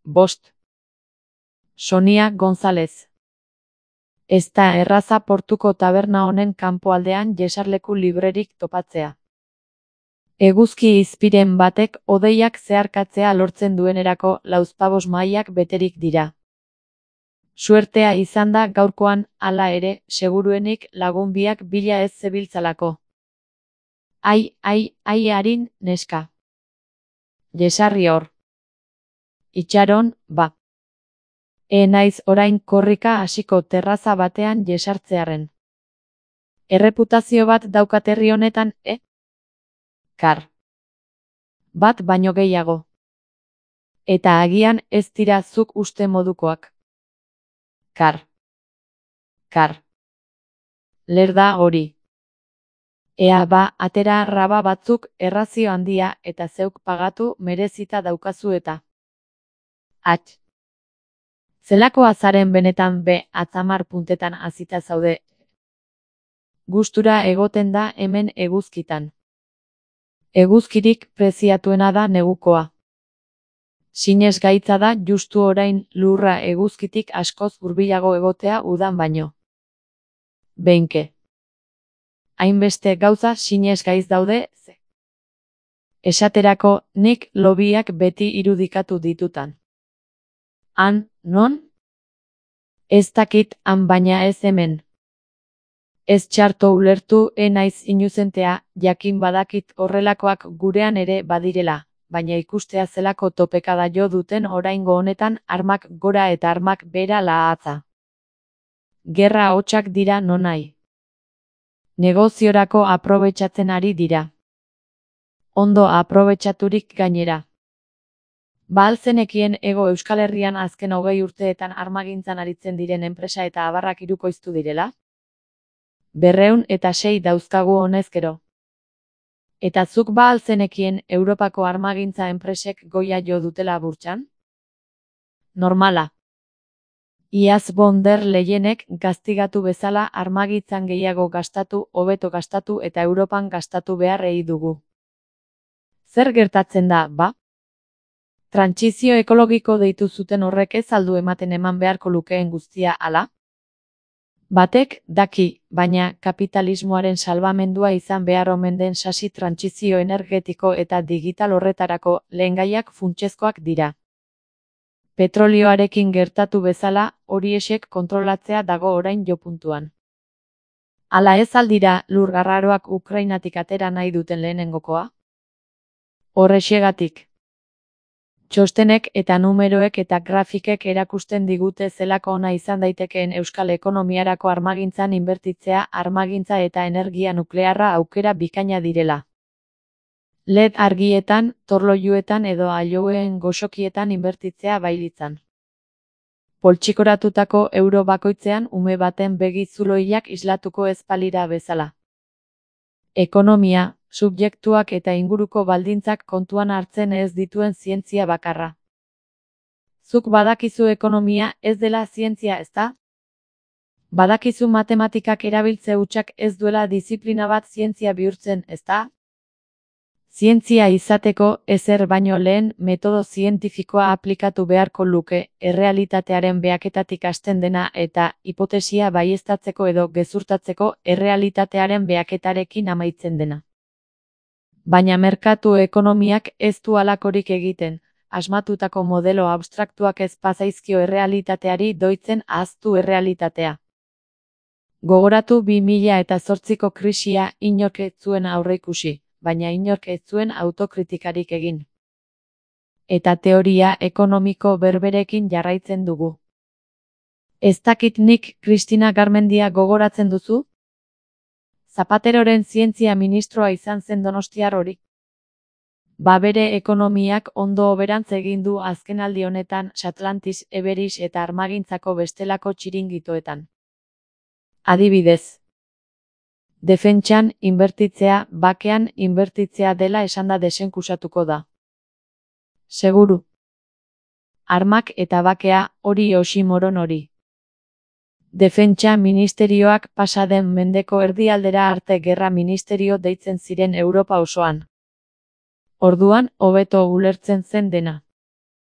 5. Sonia González. Ez da erraza portuko taberna honen kanpoaldean jesarleku librerik topatzea. Eguzki izpiren batek hodeiak zeharkatzea lortzen duenerako lauzpabost mahaiak beterik dira. Suertea izan da gaurkoan, hala ere, seguruenik lagun biak bila ez zebiltzalako. Ai, harin, neska. Jesarri hor. Itxaron, ba. Naiz orain korrika hasiko terraza batean jesartzearen. Erreputazio bat daukat herri honetan, Kar. Bat baino gehiago. Eta agian ez dira zuk uste modukoak. Kar. Lerda hori. Ea ba, atera raba batzuk errazio handia eta zeuk pagatu merezita daukazu eta. Atx. Zelako azaren benetan be atzamar puntetan hazita zaude. Gustura egoten da hemen eguzkitan. Eguzkirik preziatuena da negukoa. Sinez gaitza da justu orain lurra eguzkitik askoz hurbilago egotea udan baino. Beinke. Hainbeste gauza sinez gaiz daude, ze. Esaterako, nik lobiak beti irudikatu ditutan. Han, non? Ez dakit han baina ez hemen. Ez txarto ulertu naiz inuzentea, jakin badakit horrelakoak gurean ere badirela, baina ikustea zelako topekada jo duten oraingo honetan armak gora eta armak bera lahatza. Gerra hotsak dira nonai. Negoziorako aprobetxatzen ari dira. Ondo aprobetxaturik gainera. Ba alzenekien Hego Euskal Herrian azken 20 urteetan armagintzan aritzen diren enpresa eta abarrak hirukoiztu direla? 206 dauzkagu honezkero. Eta zuk ba alzenekien Europako armagintza enpresek goia jo dutela burtsan? Normala. Iaz von der Leyenek gaztigatu bezala armagintzan gehiago gastatu, hobeto gastatu eta Europan gastatu beharrei dugu. Zer gertatzen da, ba? Trantsizio ekologiko deitu zuten horrek ez aldu ematen eman beharko lukeen guztia hala? Batek, daki, baina kapitalismoaren salbamendua izan behar omen den sasi trantsizio energetiko eta digital horretarako lehengaiak funtsezkoak dira. Petrolioarekin gertatu bezala, horiexek kontrolatzea dago orain jopuntuan. Hala ez aldira lur arraroak Ukrainatik atera nahi duten lehenengokoa? Horrexegatik. Txostenek eta numeroek eta grafikek erakusten digute zelako ona izan daitekeen euskal ekonomiarako armagintzan inbertitzea, armagintza eta energia nuklearra aukera bikaina direla. LED argietan, torlojuetan edo ailoen goxokietan inbertitzea bailitzan. Poltsikoratutako euro bakoitzean ume baten begi zuloilak islatuko ez balira bezala. Ekonomia, subjektuak eta inguruko baldintzak kontuan hartzen ez dituen zientzia bakarra. Zuk badakizu ekonomia ez dela zientzia, ezta? Badakizu matematikak erabiltze hutsak ez duela diziplina bat zientzia bihurtzen, ezta? Zientzia izateko ezer baino lehen metodo zientifikoa aplikatu beharko luke, errealitatearen behaketatik hasten dena eta hipotesia baieztatzeko edo gezurtatzeko errealitatearen behaketarekin amaitzen dena. Baina merkatu ekonomiak ez du halakorik egiten, asmatutako modelo abstraktuak ez pazaizkio errealitateari doitzen ahaztu errealitatea. Gogoratu 2008ko krisia inork ez zuen aurreikusi, baina inork ez zuen autokritikarik egin. Eta teoria ekonomiko berberekin jarraitzen dugu. Ez dakit nik Cristina Garmendia gogoratzen duzu? Zapateroren zientzia ministroa izan zen donostiar hori. Ba bere ekonomiak ondo hoberantz egin du azkenaldi honetan Atlantis, Everis eta armagintzako bestelako txiringitoetan. Adibidez. Defentsan inbertitzea, bakean inbertitzea dela esanda desenkusatuko da. Seguru. Armak eta bakea hori oximoron hori. Defentsa ministerioak pasaden mendeko erdialdera arte gerra ministerio deitzen ziren Europa osoan. Orduan, hobeto ulertzen zen dena.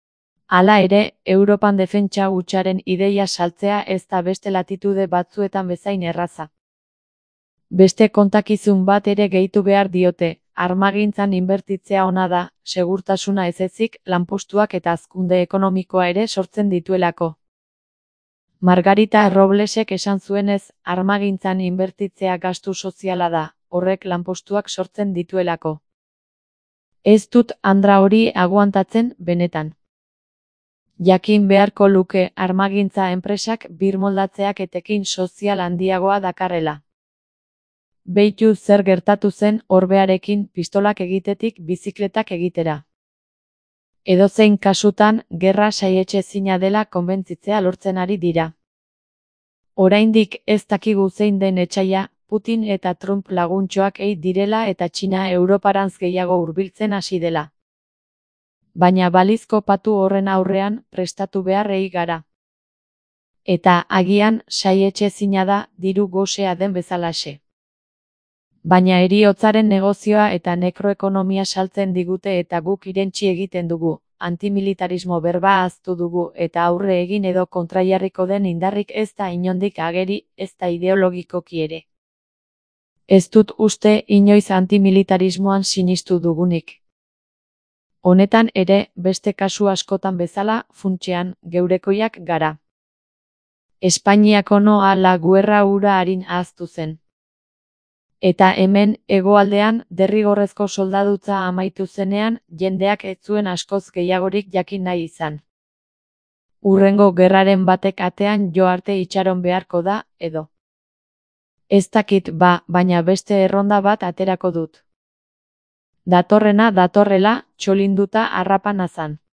Hala ere, Europan defentsa hutsaren ideia saltzea ez da beste latitude batzuetan bezain erraza. Beste kontakizun bat ere gehitu behar diote, armagintzan inbertitzea ona da, segurtasuna ez ezik, lanpostuak eta hazkunde ekonomikoa ere sortzen dituelako. Margarita Roblesek esan zuenez, armagintzan inbertitzea gastu soziala da, horrek lanpostuak sortzen dituelako. Ez dut andra hori aguantatzen, benetan. Jakin beharko luke armagintza enpresak birmoldatzeak etekin sozial handiagoa dakarrela. Beitu zer gertatu zen orbearekin pistolak egitetik bizikletak egitera. Edozein kasutan, gerra saietsezina dela konbentzitzea lortzen ari dira. Oraindik ez dakigu zein den etsaia, Putin eta Trump laguntxoak ei direla eta Txina Europarantz gehiago hurbiltzen hasi dela. Baina balizko patu horren aurrean prestatu beharrei gara. Eta agian saietsezina da diru gosea den bezalaxe. Baina heriotzaren negozioa eta nekroekonomia saltzen digute eta guk irentsi egiten dugu, antimilitarismo berba ahaztu dugu eta aurre egin edo kontrajarriko den indarrik ez da inondik ageri, ez da ideologikoki ere. Ez dut uste inoiz antimilitarismoan sinistu dugunik. Honetan ere, beste kasu askotan bezala, funtsean, geurekoiak gara. Espainiako noa la guerra hura harin ahaztu zen. Eta hemen, hegoaldean, derrigorrezko soldadutza amaitu zenean, jendeak ez zuen askoz gehiagorik jakin nahi izan. Hurrengo gerraren batek atean jo arte itxaron beharko da, edo. Ez dakit baina beste erronda bat aterako dut. Datorrena datorrela, txolinduta harrapan azan.